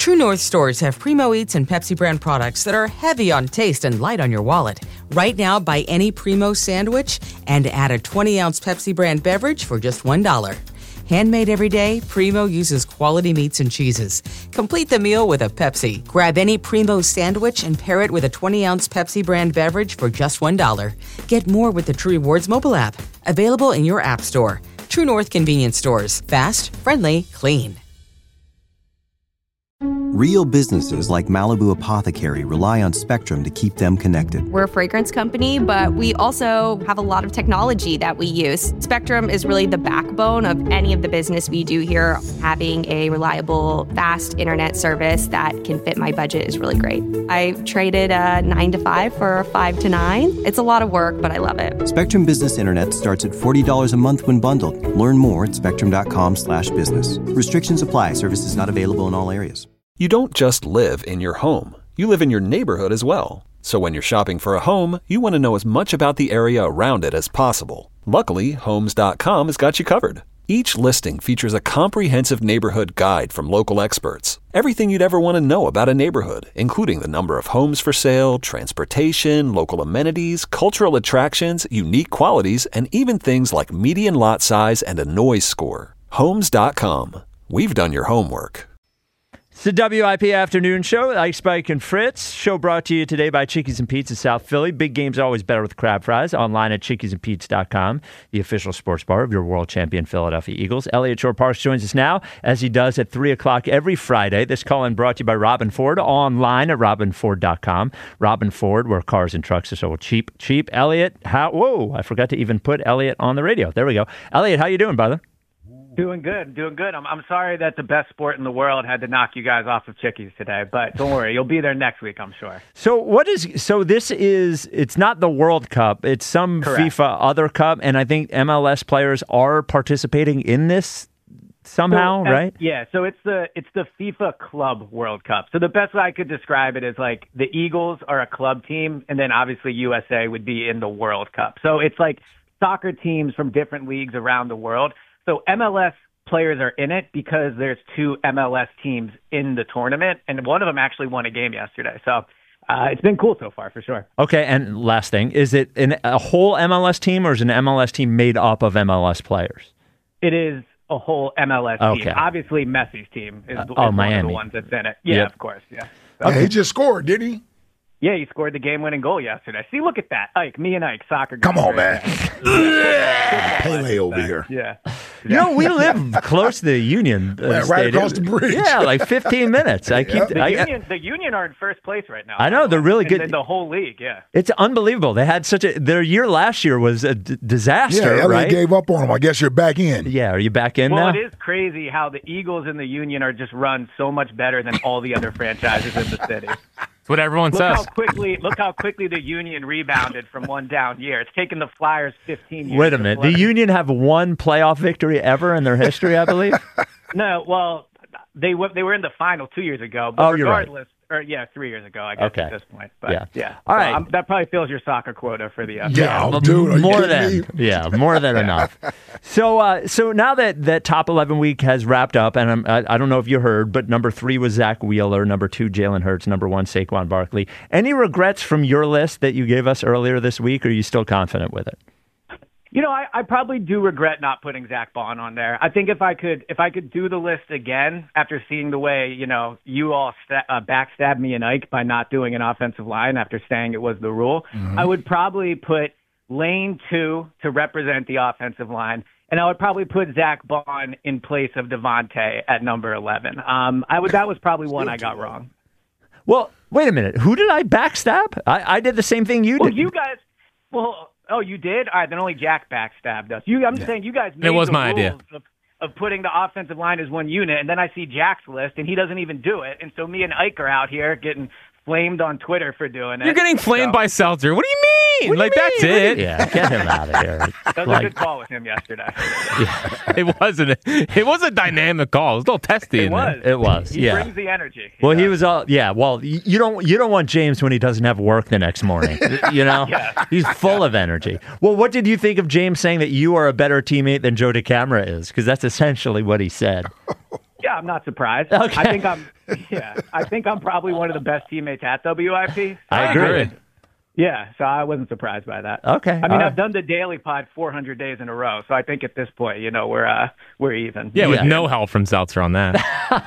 True North stores have Primo Eats and Pepsi brand products that are heavy on taste and light on your wallet. Right now, buy any Primo sandwich and add a 20-ounce Pepsi brand beverage for just $1. Handmade every day, Primo uses quality meats and cheeses. Complete the meal with a Pepsi. Grab any Primo sandwich and pair it with a 20-ounce Pepsi brand beverage for just $1. Get more with the True Rewards mobile app. Available in your app store. True North convenience stores. Fast, friendly, clean. Real businesses like Malibu Apothecary rely on Spectrum to keep them connected. We're a fragrance company, but we also have a lot of technology that we use. Spectrum is really the backbone of any of the business we do here. Having a reliable, fast internet service that can fit my budget is really great. I traded a 9 to 5 for a 5 to 9. It's a lot of work, but I love it. Spectrum Business Internet starts at $40 a month when bundled. Learn more at spectrum.com/business. Restrictions apply. Services not available in all areas. You don't just live in your home. You live in your neighborhood as well. So when you're shopping for a home, you want to know as much about the area around it as possible. Luckily, Homes.com has got you covered. Each listing features a comprehensive neighborhood guide from local experts. Everything you'd ever want to know about a neighborhood, including the number of homes for sale, transportation, local amenities, cultural attractions, unique qualities, and even things like median lot size and a noise score. Homes.com. We've done your homework. It's the WIP Afternoon Show with Ice Spike and Fritz. Show brought to you today by Chickies and Pete's in South Philly. Big games are always better with crab fries. Online at chickiesandpete's.com, the official sports bar of your world champion Philadelphia Eagles. Elliot Shore-Parks joins us now, as he does at 3 o'clock every Friday. This call-in brought to you by Robin Ford, online at robinford.com. Robin Ford, where cars and trucks are so cheap. Elliot, I forgot to even put Elliot on the radio. There we go. Elliot, how you doing, brother? Doing good. I'm sorry that the best sport in the world had to knock you guys off of Chickies today, but don't worry, you'll be there next week, I'm sure. It's not the World Cup, it's some Correct. FIFA other cup, and I think MLS players are participating in this somehow, right? Yeah, so it's the FIFA Club World Cup. So the best way I could describe it is like the Eagles are a club team, and then obviously USA would be in the World Cup. So it's like soccer teams from different leagues around the world. So MLS players are in it because there's 2 MLS teams in the tournament, and one of them actually won a game yesterday. So it's been cool so far, for sure. Okay, and last thing, is it a whole MLS team, or is it an MLS team made up of MLS players? It is a whole MLS team. Obviously, Messi's team is one Miami. of the ones that's in it. Yeah, Yep. Of course, yeah. So, He just scored, didn't he? Yeah, he scored the game-winning goal yesterday. See, look at that. Ike, me and Ike, soccer guys. Come on, right man. Pele over here. Yeah. You know, we live close to the Union Right Stadium. across the bridge. Yeah, like 15 minutes. The Union are in first place right now. I know, they're really good. In the whole league, yeah. It's unbelievable. They had their year last year was a disaster, Yeah, right? gave up on him. I guess you're back in. Yeah, are you back in Well, now? it is crazy how the Eagles and the Union are just run so much better than all the other franchises in the city. That's what everyone says. Look how quickly the Union rebounded from one down year. It's taken the Flyers 15 years. Wait a minute. The Union have one playoff victory ever in their history, I believe? No, well, they were in the final 2 years ago. But you're right. regardless, or 3 years ago, I guess at this point. But Yeah. All right. So, that probably fills your soccer quota for the Yeah, dude, are you more kidding than me? more than enough. So now that top 11 week has wrapped up, and I don't know if you heard, but number 3 was Zach Wheeler, number 2 Jalen Hurts, number 1 Saquon Barkley. Any regrets from your list that you gave us earlier this week, or are you still confident with it? You know, I probably do regret not putting Zach Bond on there. I think if I could do the list again after seeing the way, you all backstabbed me and Ike by not doing an offensive line after saying it was the rule, I would probably put Lane 2 to represent the offensive line, and I would probably put Zach Bond in place of Devontae at number 11. That was probably one I got wrong. Well, wait a minute. Who did I backstab? I did the same thing you did. You guys. Oh, you did? All right, then only Jack backstabbed us. I'm just saying you guys made It was the my rules idea. of putting the offensive line as one unit, and then I see Jack's list, and he doesn't even do it. And so me and Ike are out here getting flamed on Twitter for doing it. You're getting flamed by Seltzer. What do you mean? That's it. Yeah, get him out of here. That was a good call with him yesterday. It was a dynamic call. It was a little testy. It was. It was. He brings the energy. Well, he was all. Yeah. Well, you don't want James when he doesn't have work the next morning. He's full of energy. Well, what did you think of James saying that you are a better teammate than Joe DeCamara is? Because that's essentially what he said. Yeah, I'm not surprised. Okay. I think I'm probably one of the best teammates at WIP. I agree. Yeah, so I wasn't surprised by that. Okay. I mean, I've done the daily pod 400 days in a row, so I think at this point, we're even. Yeah, with no help from Seltzer on that.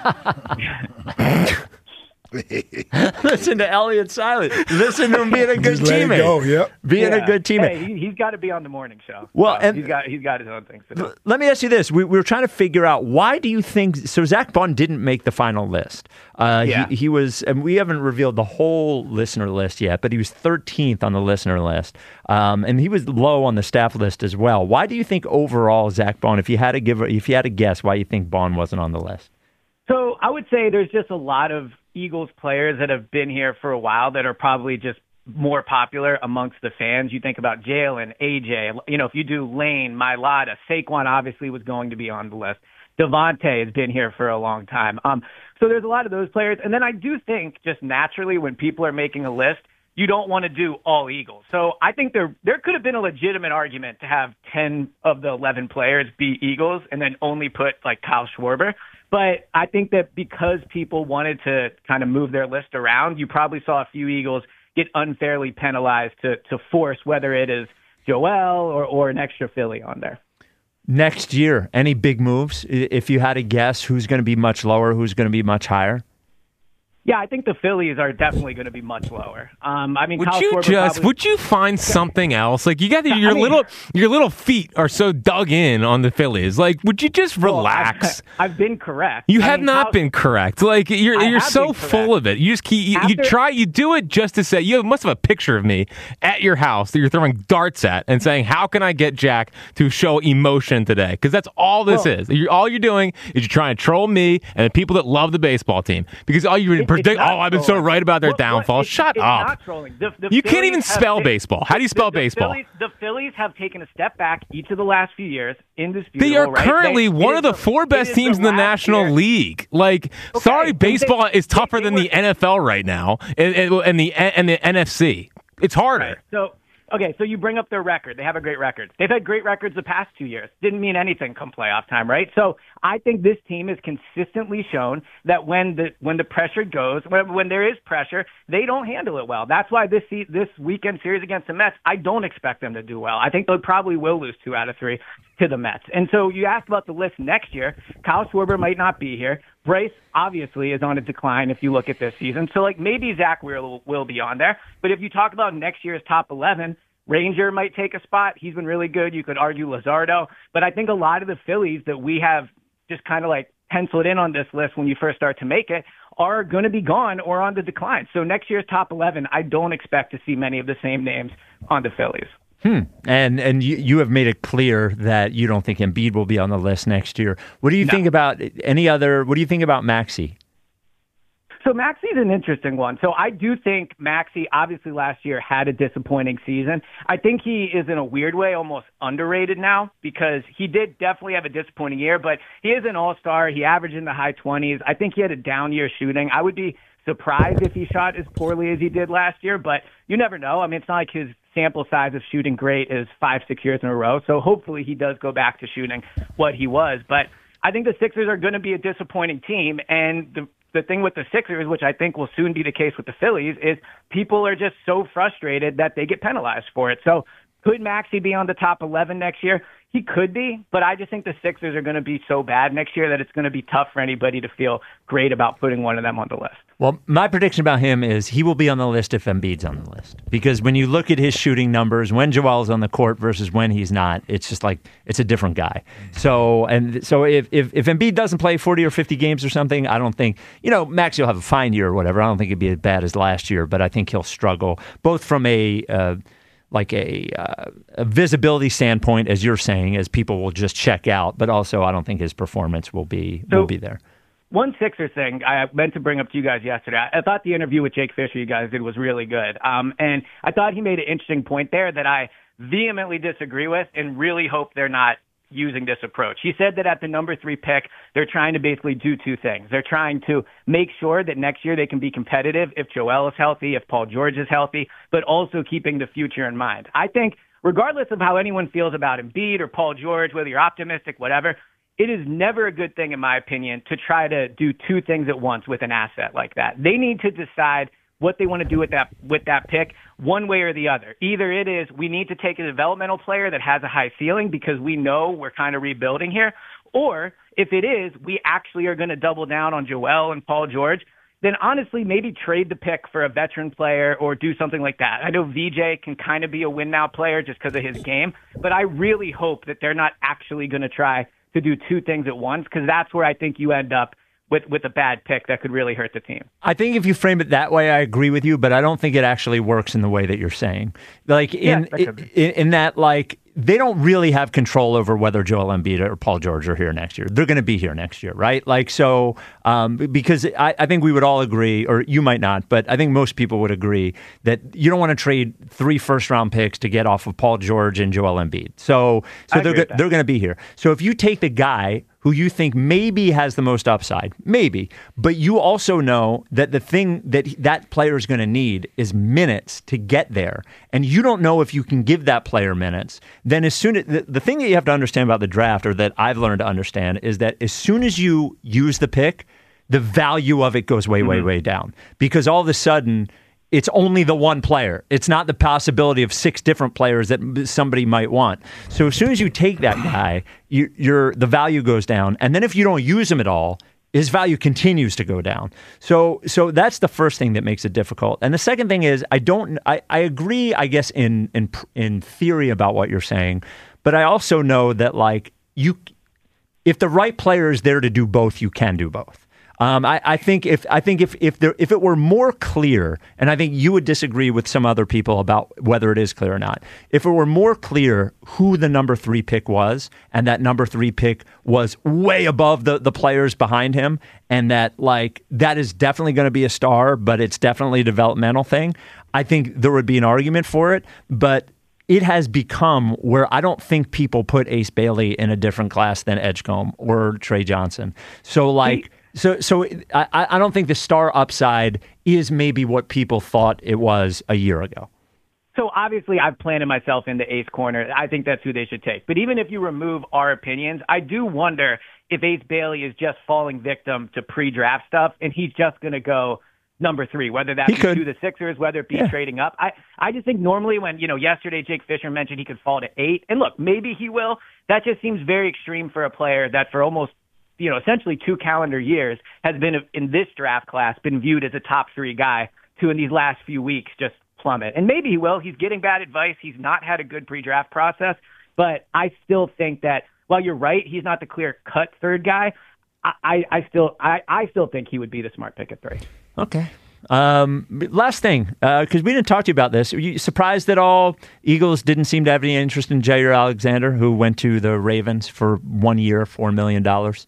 Listen to Elliott Silent. Listen to him being a good Just let it teammate. go, yep. Being a good teammate. Hey, he's got to be on the morning show. Well, and he's got his own things to do. Let me ask you this: we were trying to figure out why do you think so? Zach Bond didn't make the final list. He was, and we haven't revealed the whole listener list yet, but he was 13th on the listener list, and he was low on the staff list as well. Why do you think overall, Zach Bond, if you had to guess, why you think Bond wasn't on the list? So I would say there's just a lot of Eagles players that have been here for a while that are probably just more popular amongst the fans. You think about Jalen, AJ, if you do Lane, Mailata, Saquon obviously was going to be on the list. Devontae has been here for a long time. So there's a lot of those players. And then I do think just naturally when people are making a list, you don't want to do all Eagles. So I think there could have been a legitimate argument to have 10 of the 11 players be Eagles and then only put like Kyle Schwarber. But I think that because people wanted to kind of move their list around, you probably saw a few Eagles get unfairly penalized to force whether it is Joel or an extra Philly on there. Next year, any big moves? If you had to guess who's going to be much lower, who's going to be much higher? Yeah, I think the Phillies are definitely going to be much lower. Would you find something else? Like you got your little feet are so dug in on the Phillies. Like, would you just relax? I've been correct. You have not been correct. Like you're so full of it. You just you do it just to say you must have a picture of me at your house that you're throwing darts at and saying, "How can I get Jack to show emotion today?" Because that's all this is. All you're doing is you're trying to troll me and the people that love the baseball team because all you predict. I've been so right about their downfall. Shut up. Not trolling. You can't even spell baseball. How do you spell baseball? The Phillies have taken a step back each of the last few years. Indisputable. They are currently one of the four best teams in the National League. Like, sorry, baseball is tougher than the NFL right now and the NFC. It's harder. Right. So you bring up their record. They have a great record. They've had great records the past 2 years. Didn't mean anything come playoff time, right? So I think this team has consistently shown that when the pressure goes, when there is pressure, they don't handle it well. That's why this weekend series against the Mets, I don't expect them to do well. I think they probably will lose 2 out of 3 to the Mets. And so you asked about the list next year. Kyle Schwarber might not be here. Bryce obviously is on a decline if you look at this season. So maybe Zach will be on there. But if you talk about next year's top 11, Ranger might take a spot. He's been really good. You could argue Luzardo. But I think a lot of the Phillies that we have just kind of penciled in on this list when you first start to make it are going to be gone or on the decline. So next year's top 11, I don't expect to see many of the same names on the Phillies. And you have made it clear that you don't think Embiid will be on the list next year. What do you think about what do you think about Maxey? So Maxey's an interesting one. So I do think Maxey, obviously last year, had a disappointing season. I think he is, in a weird way, almost underrated now because he did definitely have a disappointing year, but he is an all-star. He averaged in the high 20s. I think he had a down year shooting. I would be surprised if he shot as poorly as he did last year, but you never know. I mean, it's not like his sample size of shooting great is 5-6 years in a row, so hopefully he does go back to shooting what he was. But I think the Sixers are going to be a disappointing team, and the thing with the Sixers, which I think will soon be the case with the Phillies, is people are just so frustrated that they get penalized for it. So could Maxey be on the top 11 next year? He could be, but I just think the Sixers are going to be so bad next year that it's going to be tough for anybody to feel great about putting one of them on the list. Well, my prediction about him is he will be on the list if Embiid's on the list. Because when you look at his shooting numbers, when Joel's on the court versus when he's not, it's just it's a different guy. So if Embiid doesn't play 40 or 50 games or something, I don't think, Maxey will have a fine year or whatever. I don't think it'd be as bad as last year, but I think he'll struggle both from a visibility standpoint, as you're saying, as people will just check out, but also I don't think his performance will be there. One Sixer thing I meant to bring up to you guys yesterday. I thought the interview with Jake Fisher you guys did was really good. And I thought he made an interesting point there that I vehemently disagree with and really hope they're not using this approach. He said that at the number 3 pick, they're trying to basically do 2 things. They're trying to make sure that next year they can be competitive if Joel is healthy, if Paul George is healthy, but also keeping the future in mind. I think regardless of how anyone feels about Embiid or Paul George, whether you're optimistic, whatever, it is never a good thing, in my opinion, to try to do two things at once with an asset like that. They need to decide what they want to do with that pick one way or the other. Either it is we need to take a developmental player that has a high ceiling because we know we're kind of rebuilding here, or if it is we actually are going to double down on Joel and Paul George, then honestly maybe trade the pick for a veteran player or do something like that. I know VJ can kind of be a win-now player just because of his game, but I really hope that they're not actually going to try to do two things at once, because that's where I think you end up with a bad pick that could really hurt the team. I think if you frame it that way, I agree with you, but I don't think it actually works in the way that you're saying. Like in that, like, they don't really have control over whether Joel Embiid or Paul George are here next year. They're going to be here next year, right? Like, so, because I think we would all agree, or you might not, but I think most people would agree that you don't want to trade 3 first-round picks to get off of Paul George and Joel Embiid. So they're going to be here. So if you take the guy who you think maybe has the most upside, maybe, but you also know that the thing that player is going to need is minutes to get there, and you don't know if you can give that player minutes, then as soon as the thing that you have to understand about the draft, or that I've learned to understand, is that as soon as you use the pick, the value of it goes way, way down, because all of a sudden it's only the one player. It's not the possibility of 6 different players that somebody might want. So as soon as you take that guy, the value goes down. And then if you don't use him at all, his value continues to go down. So that's the first thing that makes it difficult. And the second thing is, I agree, I guess, in theory about what you're saying, but I also know that, like, if the right player is there to do both, you can do both. I think if it were more clear, and I think you would disagree with some other people about whether it is clear or not. If it were more clear who the number 3 pick was, and that number 3 pick was way above the players behind him, and that, like, that is definitely going to be a star, but it's definitely a developmental thing, I think there would be an argument for it. But it has become where I don't think people put Ace Bailey in a different class than Edgecombe or Trey Johnson. So, like. So I don't think the star upside is maybe what people thought it was a year ago. So obviously I've planted myself into Ace corner. I think that's who they should take. But even if you remove our opinions, I do wonder if Ace Bailey is just falling victim to pre-draft stuff and he's just going to go number 3, whether that be to the Sixers, whether it be trading up. I just think normally when, yesterday Jake Fisher mentioned he could fall to 8, and look, maybe he will. That just seems very extreme for a player that for almost essentially 2 calendar years has been, in this draft class, been viewed as a top 3 guy, to in these last few weeks just plummet. And maybe he will. He's getting bad advice. He's not had a good pre-draft process. But I still think that while you're right, he's not the clear-cut 3rd guy, I still think he would be the smart pick at 3. Okay. Last thing, because we didn't talk to you about this. Are you surprised at all Eagles didn't seem to have any interest in Jair Alexander, who went to the Ravens for 1 year, $4 million?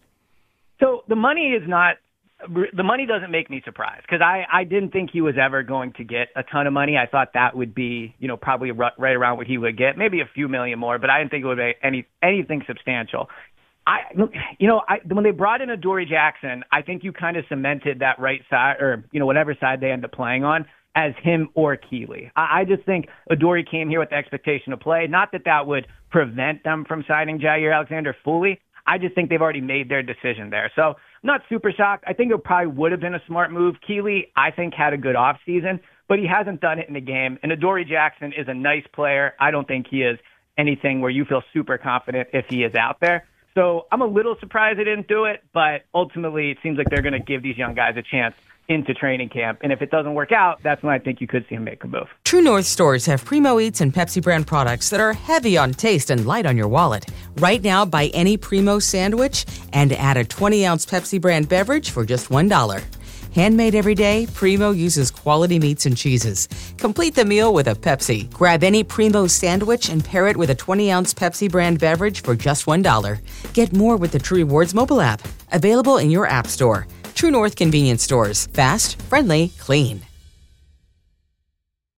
So the money doesn't make me surprised, because I didn't think he was ever going to get a ton of money. I thought that would be, probably right around what he would get, maybe a few million more, but I didn't think it would be anything substantial. When they brought in Adoree Jackson, I think you kind of cemented that right side, or, whatever side they end up playing on, as him or Keeley. I just think Adoree came here with the expectation to play. Not that would prevent them from signing Jair Alexander fully. I just think they've already made their decision there. So I'm not super shocked. I think it probably would have been a smart move. Keeley, I think, had a good offseason, but he hasn't done it in the game. And Adoree Jackson is a nice player. I don't think he is anything where you feel super confident if he is out there. So I'm a little surprised they didn't do it, but ultimately it seems like they're going to give these young guys a chance into training camp. And if it doesn't work out, that's when I think you could see him make a move. True North stores have Primo Eats and Pepsi brand products that are heavy on taste and light on your wallet. Right now, buy any Primo sandwich and add a 20-ounce Pepsi brand beverage for just $1. Handmade every day, Primo uses quality meats and cheeses. Complete the meal with a Pepsi. Grab any Primo sandwich and pair it with a 20-ounce Pepsi brand beverage for just $1. Get more with the True Rewards mobile app. Available in your app store. True North convenience stores. Fast, friendly, clean.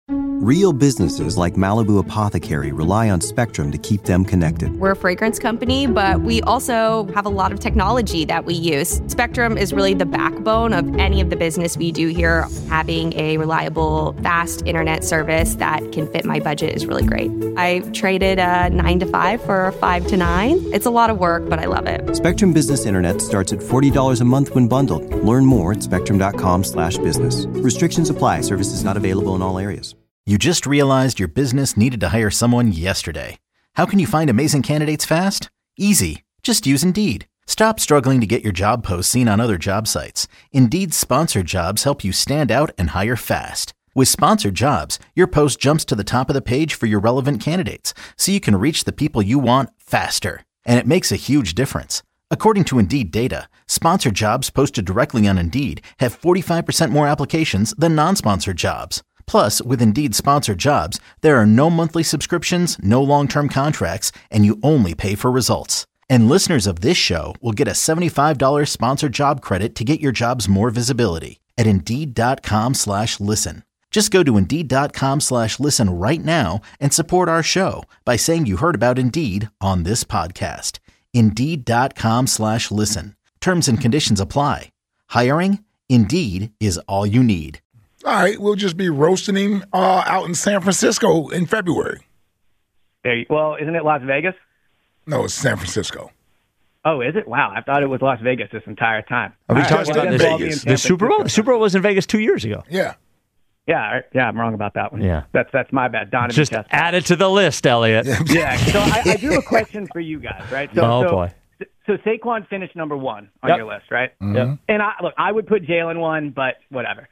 Real businesses like Malibu Apothecary rely on Spectrum to keep them connected. We're a fragrance company, but we also have a lot of technology that we use. Spectrum is really the backbone of any of the business we do here. Having a reliable, fast internet service that can fit my budget is really great. I traded a 9 to 5 for a 5 to 9. It's a lot of work, but I love it. Spectrum Business Internet starts at $40 a month when bundled. Learn more at spectrum.com/business. Restrictions apply. Services not available in all areas. You just realized your business needed to hire someone yesterday. How can you find amazing candidates fast? Easy. Just use Indeed. Stop struggling to get your job posts seen on other job sites. Indeed's sponsored jobs help you stand out and hire fast. With sponsored jobs, your post jumps to the top of the page for your relevant candidates, so you can reach the people you want faster. And it makes a huge difference. According to Indeed data, sponsored jobs posted directly on Indeed have 45% more applications than non-sponsored jobs. Plus, with Indeed sponsored jobs, there are no monthly subscriptions, no long-term contracts, and you only pay for results. And listeners of this show will get a $75 sponsored job credit to get your jobs more visibility at Indeed.com/listen. Just go to Indeed.com/listen right now and support our show by saying you heard about Indeed on this podcast. Indeed.com/listen. Terms and conditions apply. Hiring? Indeed is all you need. All right, we'll just be roasting him out in San Francisco in February. Well, isn't it Las Vegas? No, it's San Francisco. Oh, is it? Wow, I thought it was Las Vegas this entire time. Are we All talking right, about Vegas. the Super Bowl? The Super Bowl was in Vegas 2 years ago. Yeah. Yeah, I'm wrong about that one. Yeah. That's my bad. Donovan Just Chestnut. add it to the list, Elliot. Yeah, so I do have a question for you guys, right? Boy. So Saquon finished number 1 on Yep. your list, right? Yep. And I would put Jalen 1, but whatever.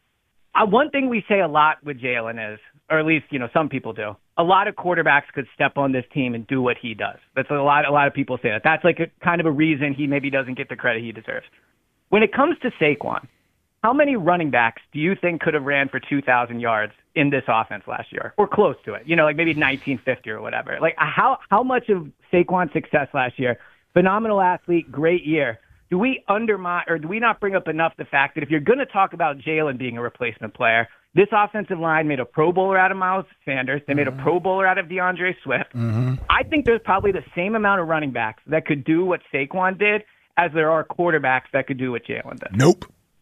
One thing we say a lot with Jalen is, or at least some people do, a lot of quarterbacks could step on this team and do what he does. That's a lot of people say that. That's like a kind of a reason he maybe doesn't get the credit he deserves. When it comes to Saquon, how many running backs do you think could have ran for 2,000 yards in this offense last year, or close to it? Like maybe 1950 or whatever. Like how much of Saquon's success last year? Phenomenal athlete, great year. Do we undermine, or do we not bring up enough the fact that if you're going to talk about Jalen being a replacement player, this offensive line made a Pro Bowler out of Miles Sanders. They made a Pro Bowler out of DeAndre Swift. I think there's probably the same amount of running backs that could do what Saquon did as there are quarterbacks that could do what Jalen did. Nope.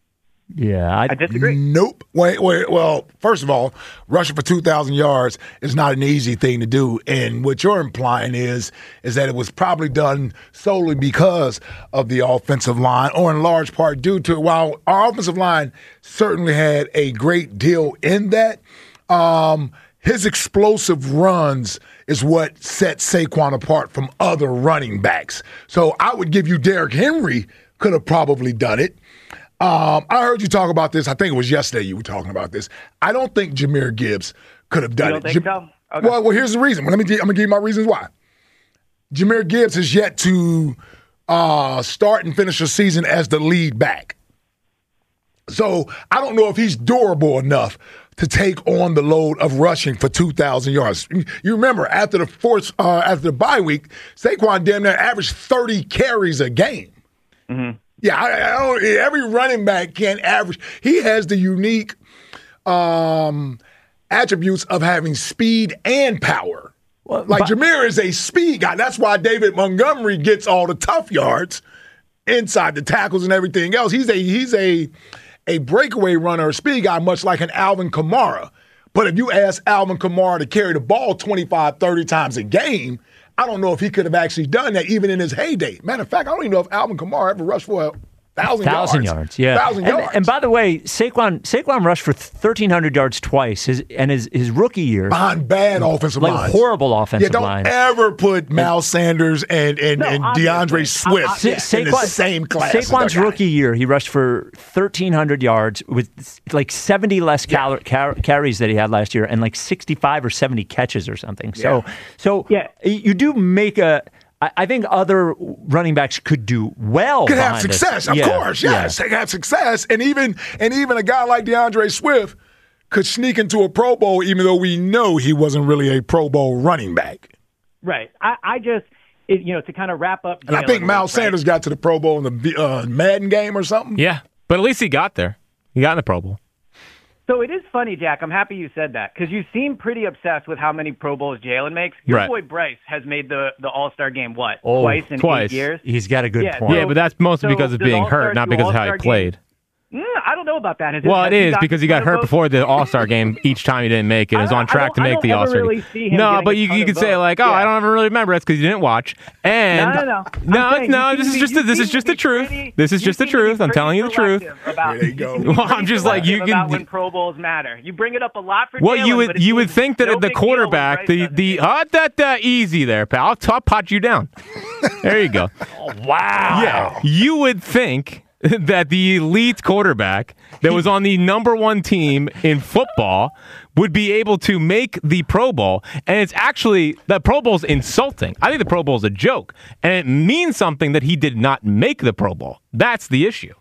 Yeah, I disagree. Nope. Wait. Well, first of all, rushing for 2,000 yards is not an easy thing to do. And what you're implying is that it was probably done solely because of the offensive line, or in large part due to it. While our offensive line certainly had a great deal in that, his explosive runs is what sets Saquon apart from other running backs. So I would give you Derrick Henry could have probably done it. I heard you talk about this. I think it was yesterday you were talking about this. I don't think Jahmyr Gibbs could have done You it. don't think so? Okay. Well, here's the reason. I'm going to give you my reasons why. Jahmyr Gibbs has yet to start and finish the season as the lead back. So I don't know if he's durable enough to take on the load of rushing for 2,000 yards. You remember, after the bye week, Saquon damn near averaged 30 carries a game. Mm-hmm. Yeah, every running back can't average. He has the unique attributes of having speed and power. Jahmyr is a speed guy. That's why David Montgomery gets all the tough yards inside the tackles and everything else. He's a breakaway runner, a speed guy, much like an Alvin Kamara. But if you ask Alvin Kamara to carry the ball 25, 30 times a game, I don't know if he could have actually done that even in his heyday. Matter of fact, I don't even know if Alvin Kamara ever rushed for 1,000 yards. Yeah. 1,000 yards. And by the way, Saquon rushed for 1,300 yards twice. His rookie year behind bad offensive lines, horrible offensive lines. Yeah, don't ever put Miles Sanders and DeAndre Swift in the same class. Saquon's rookie year, he rushed for 1,300 yards with like 70 less carries that he had last year, and like 65 or 70 catches or something. So you do make I think other running backs could do well. Could have success, of course. Yes, they have success, and even a guy like DeAndre Swift could sneak into a Pro Bowl, even though we know he wasn't really a Pro Bowl running back. Right. I just to kind of wrap up. And I think Miles Sanders got to the Pro Bowl in the Madden game or something. Yeah, but at least he got there. He got in the Pro Bowl. So it is funny, Jack. I'm happy you said that because you seem pretty obsessed with how many Pro Bowls Jalen makes. Your boy Bryce has made the All-Star game, twice in 8 years? He's got a good point. Yeah, but that's mostly because of being hurt, not because of how he played. I don't know about that. Well, it is because he got hurt before the All-Star game each time he didn't make it. He was on track to make the All-Star game. No, but you could say like, I don't ever really remember. That's because you didn't watch. And no. This is just the truth. This is just the truth. I'm telling you the truth. There you go. Well, I'm just like you can. When Pro Bowls matter, you bring it up a lot for. Well, Jalen, you would think that the quarterback, that easy there, pal. I'll top pot you down. There you go. Wow. Yeah, you would think that the elite quarterback that was on the number one team in football would be able to make the Pro Bowl. And it's actually, the Pro Bowl's insulting. I think the Pro Bowl's a joke. And it means something that he did not make the Pro Bowl. That's the issue.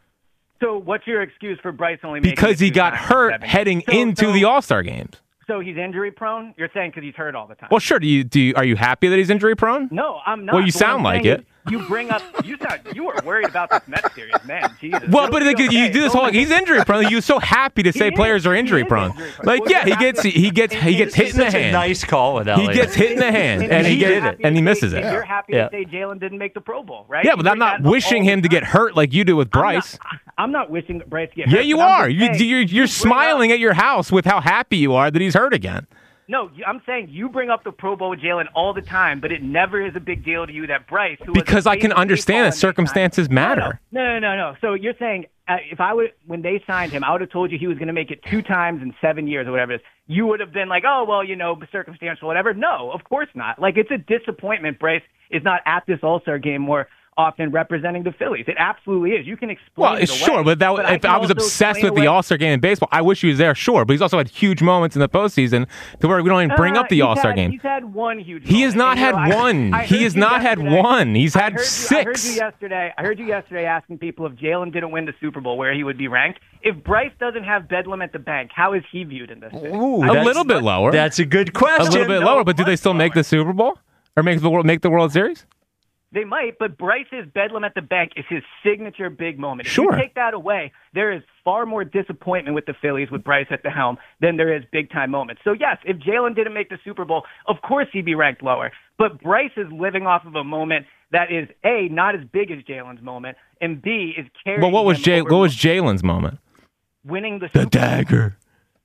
So what's your excuse for Bryce only making because he got hurt heading into the All-Star games. So he's injury prone? You're saying because he's hurt all the time? Well, sure. Are you happy that he's injury prone? No, I'm not. Well, you sound like it. You bring up. You were worried about this Mets series, man. Jesus. Well, but you do this whole. He's injury prone. You're so happy to say players are injury prone. Like, yeah, he gets hit in the hand. Nice call with Elliott. He gets hit in the hand, and he misses it. You're happy to say Jalen didn't make the Pro Bowl, right? Yeah, but I'm not wishing him to get hurt like you do with Bryce. I'm not wishing Bryce to get hurt. Yeah, you are. You're smiling at your house with how happy you are that he's hurt again. No, I'm saying you bring up the Pro Bowl Jalen all the time, but it never is a big deal to you that Bryce, who because I can understand that circumstances matter. No. So you're saying when they signed him, I would have told you he was going to make it 2 times in 7 years or whatever it is. You would have been like, oh, well, circumstantial, whatever. No, of course not. Like, it's a disappointment Bryce is not at this All-Star game more often representing the Phillies. It absolutely is. You can explain it away. Sure, but if I was obsessed with the All-Star game in baseball, I wish he was there, sure. But he's also had huge moments in the postseason to where we don't even bring up the All-Star game. He's had one huge moment. He has not had one. He has not had one. He's had 6. I heard you yesterday asking people if Jalen didn't win the Super Bowl, where he would be ranked. If Bryce doesn't have Bedlam at the bank, how is he viewed in this city? A little bit lower. That's a good question. A little bit lower, but do they still make the Super Bowl? Or make the World Series? They might, but Bryce's Bedlam at the bank is his signature big moment. Sure. If you take that away, there is far more disappointment with the Phillies with Bryce at the helm than there is big-time moments. So, yes, if Jalen didn't make the Super Bowl, of course he'd be ranked lower. But Bryce is living off of a moment that is, A, not as big as Jalen's moment, and B, is carrying But what was Jalen's moment? Winning the Super Bowl. The dagger.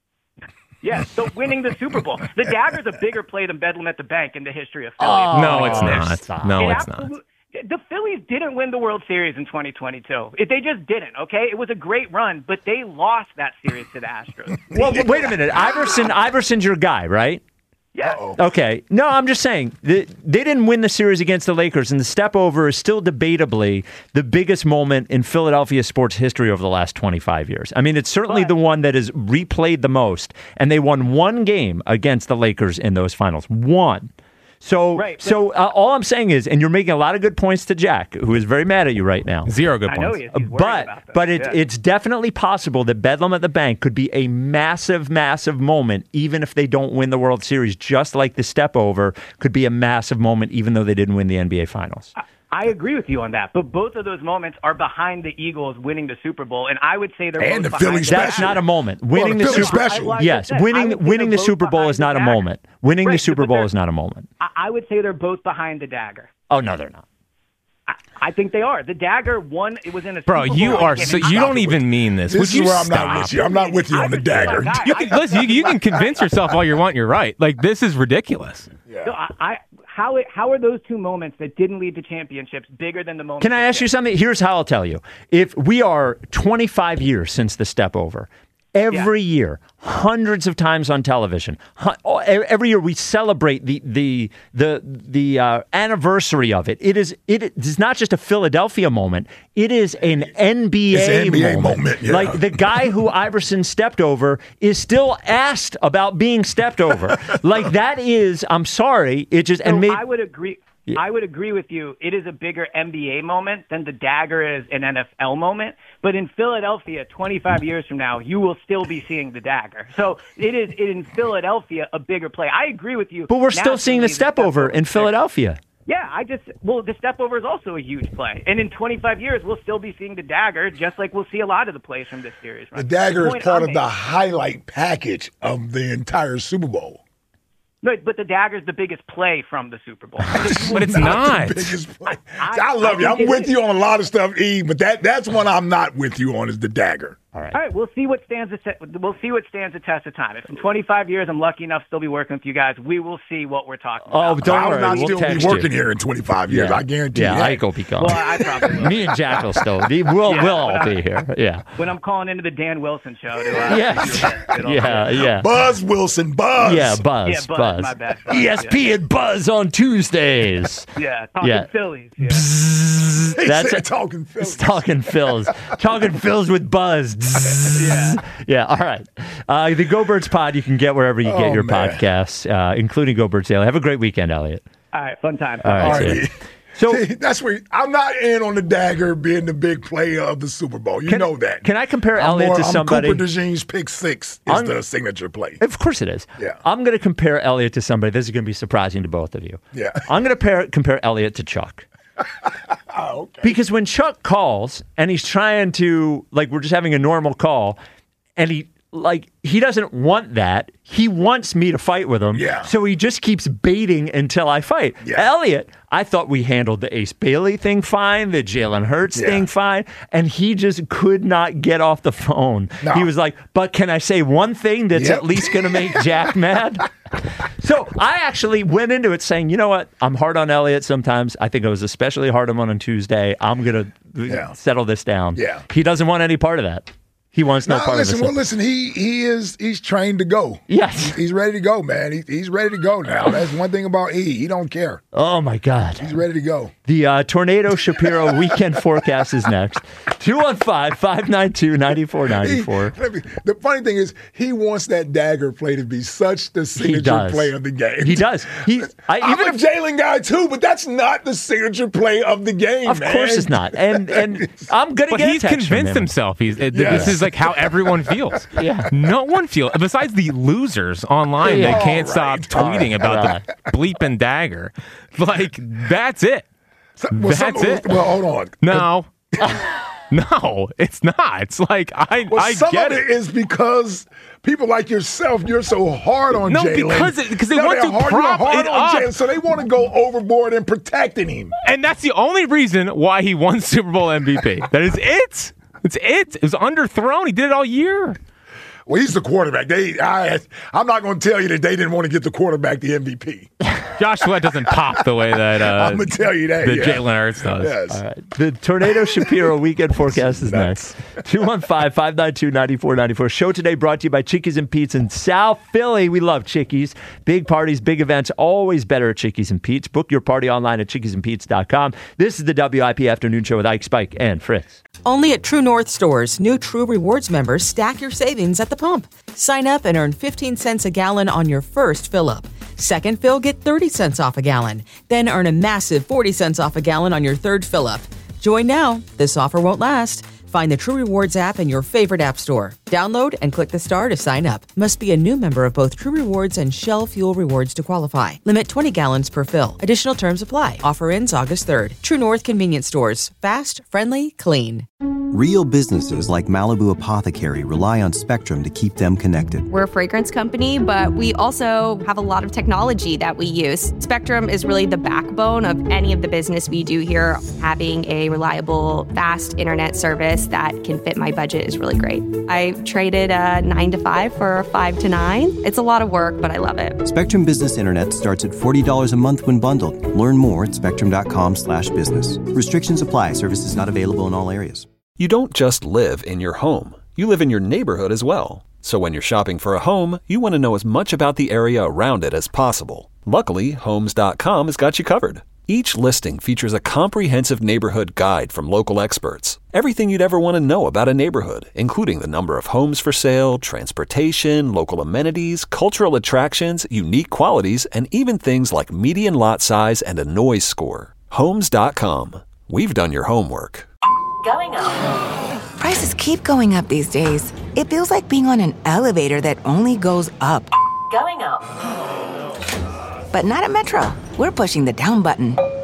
Yeah, so winning the Super Bowl. The dagger's a bigger play than Bedlam at the bank in the history of Philly. No, it's not. No, it's not. The Phillies didn't win the World Series in 2022. They just didn't, okay? It was a great run, but they lost that series to the Astros. Well, wait a minute. Iverson's your guy, right? Yeah. Okay. No, I'm just saying they didn't win the series against the Lakers, and the step over is still debatably the biggest moment in Philadelphia sports history over the last 25 years. I mean, it's certainly the one that is replayed the most, and they won 1 game against the Lakers in those finals. 1. So all I'm saying is, and you're making a lot of good points to Jack, who is very mad at you right now. 0 good points. I know he's worried about that. It's definitely possible that Bedlam at the bank could be a massive, massive moment, even if they don't win the World Series, just like the step over could be a massive moment, even though they didn't win the NBA Finals. I agree with you on that, but both of those moments are behind the Eagles winning the Super Bowl, and I would say they're and both the Philly special. That's not a moment. Winning the Super special. Yes, winning the Super Bowl is not a moment. Winning the Super Bowl is not a moment. I would say they're both behind the dagger. Oh no, they're not. I think they are. The dagger won. It was in a Bro, Super Bowl. you are so you don't even mean this. This Would is you where stop? I'm not with you. I'm not with you on the dagger. Listen, you can convince yourself all you want you're right. Like, this is ridiculous. Yeah. So how are those 2 moments that didn't lead to championships bigger than the moments? Can I ask you something? Here's how I'll tell you. If we are 25 years since the step over, every year, hundreds of times on television, every year we celebrate the anniversary of it. It is not just a Philadelphia moment. It is an NBA moment. Yeah. Like, the guy who Iverson stepped over is still asked about being stepped over. Like, that is, I'm sorry, it just I would agree. I would agree with you. It is a bigger NBA moment than the dagger is an NFL moment. But in Philadelphia, 25 years from now, you will still be seeing the dagger. So it is in Philadelphia a bigger play. I agree with you. But we're still seeing the step over in Philadelphia. Yeah, the step over is also a huge play. And in 25 years, we'll still be seeing the dagger, just like we'll see a lot of the plays from this series. Right? The dagger is part of the highlight package of the entire Super Bowl. No, but the dagger is the biggest play from the Super Bowl. But it's not. The biggest play. I love you. I'm with you on a lot of stuff, E, but that's one I'm not with you on is the dagger. All right, we'll see what stands the test of time. If in 25 years I'm lucky enough to still be working with you guys, we will see what we're talking about. Oh, don't worry. I'll We'll still be working here in 25 years. Yeah. I guarantee you. Yeah, Ike will be calling. Well, I probably will. Me and Jack will still be. We'll all be here. Yeah. When I'm calling into the Dan Wilson show. Yeah. Buzz Wilson, Buzz. Yeah, Buzz. Yeah, Buzz. My bad. ESP and Buzz on Tuesdays. Yeah, talking Phillies. Yeah. That's Talking Phillies. It's Talking Phils. Talking Phils with Buzz. Yeah, all right. The Go Birds pod you can get wherever you get your podcasts, including Go Birds Daily. Have a great weekend, Elliot. All right, fun time. All right. So see, that's where I'm not in on the dagger being the big play of the Super Bowl. You know that. Can I compare Elliott to somebody? Cooper DeJean's pick six is the signature play. Of course it is. Yeah. I'm going to compare Elliott to somebody. This is going to be surprising to both of you. Yeah. I'm going to compare Elliott to Chuck. Okay. Because when Chuck calls and he's trying to, like, we're just having a normal call, and he doesn't want that. He wants me to fight with him. Yeah. So he just keeps baiting until I fight. Yeah. Elliott, I thought we handled the Ace Bailey thing fine, the Jalen Hurts thing fine, and he just could not get off the phone. No. He was like, but can I say one thing that's at least going to make Jack mad? So I actually went into it saying, you know what? I'm hard on Elliott sometimes. I think I was especially hard on Tuesday. I'm going to settle this down. Yeah. He doesn't want any part of that. He wants no part of this. Well, listen, he's trained to go. Yes. He's ready to go, man. He's ready to go now. That's one thing about E. He don't care. Oh, my God. He's ready to go. The Tornado Shapiro weekend forecast is next. 215-592-9494. The funny thing is, he wants that dagger play to be such the signature play of the game. He does. I'm a Jalen guy, too, but that's not the signature play of the game, Of course it's not. And I'm going to get a he's text convinced from him. himself. This is like how everyone feels. No one feels, besides the losers online that can't stop tweeting about the bleeping dagger. Like, that's it. That's it. Well, hold on. No. No, it's not. It's like, I some get of it is because people like yourself, you're so hard on Jalen. No, because they want to prop it up. Jalen, so they want to go overboard in protecting him. And that's the only reason why he won Super Bowl MVP. That is it. It's it. It was underthrown. He did it all year. Well, he's the quarterback. I'm not going to tell you that they didn't want to get the quarterback the MVP. Josh Sweat doesn't pop the way that I'm going to tell you that. Jalen Hurts does. Yes. All right. The Tornado Shapiro weekend forecast is next. 215-592-9494. Show today brought to you by Chickies and Pete's in South Philly. We love Chickies. Big parties, big events, always better at Chickies and Pete's. Book your party online at chickiesandpete's.com. This is the WIP Afternoon Show with Ike, Spike, and Fritz. Only at True North stores, new True Rewards members stack your savings at the pump. Sign up and earn 15 cents a gallon on your first fill-up. Second fill, get 30 cents off a gallon. Then earn a massive 40 cents off a gallon on your third fill-up. Join now. This offer won't last. Find the True Rewards app in your favorite app store. Download and click the star to sign up. Must be a new member of both True Rewards and Shell Fuel Rewards to qualify. Limit 20 gallons per fill. Additional terms apply. Offer ends August 3rd. True North Convenience Stores. Fast, friendly, clean. Real businesses like Malibu Apothecary rely on Spectrum to keep them connected. We're a fragrance company, but we also have a lot of technology that we use. Spectrum is really the backbone of any of the business we do here. Having a reliable, fast internet service that can fit my budget is really great. I traded a 9 to 5 for a 5 to 9. It's a lot of work, but I love it. Spectrum Business Internet starts at $40 a month when bundled. Learn more at spectrum.com/business. Restrictions apply. Services not available in all areas. You don't just live in your home. You live in your neighborhood as well. So when you're shopping for a home, you want to know as much about the area around it as possible. Luckily, Homes.com has got you covered. Each listing features a comprehensive neighborhood guide from local experts. Everything you'd ever want to know about a neighborhood, including the number of homes for sale, transportation, local amenities, cultural attractions, unique qualities, and even things like median lot size and a noise score. Homes.com. We've done your homework. Going up. Prices keep going up these days. It feels like being on an elevator that only goes up. Going up. But not at Metro. We're pushing the down button.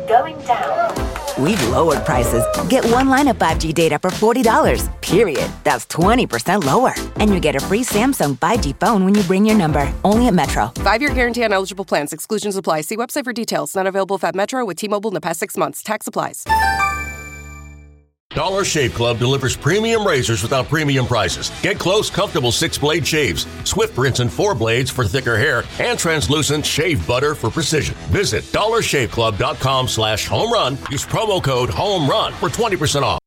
we've lowered prices. Get one line of 5G data for $40, period. That's 20% lower. And you get a free Samsung 5G phone when you bring your number. Only at Metro. 5-year guarantee on eligible plans. Exclusions apply. See website for details. Not available at Metro with T-Mobile in the past 6 months. Tax applies. Dollar Shave Club delivers premium razors without premium prices. Get close, comfortable 6-blade shaves, swift rinse and 4 blades for thicker hair, and translucent shave butter for precision. Visit dollarshaveclub.com/home run. Use promo code HOME RUN for 20% off.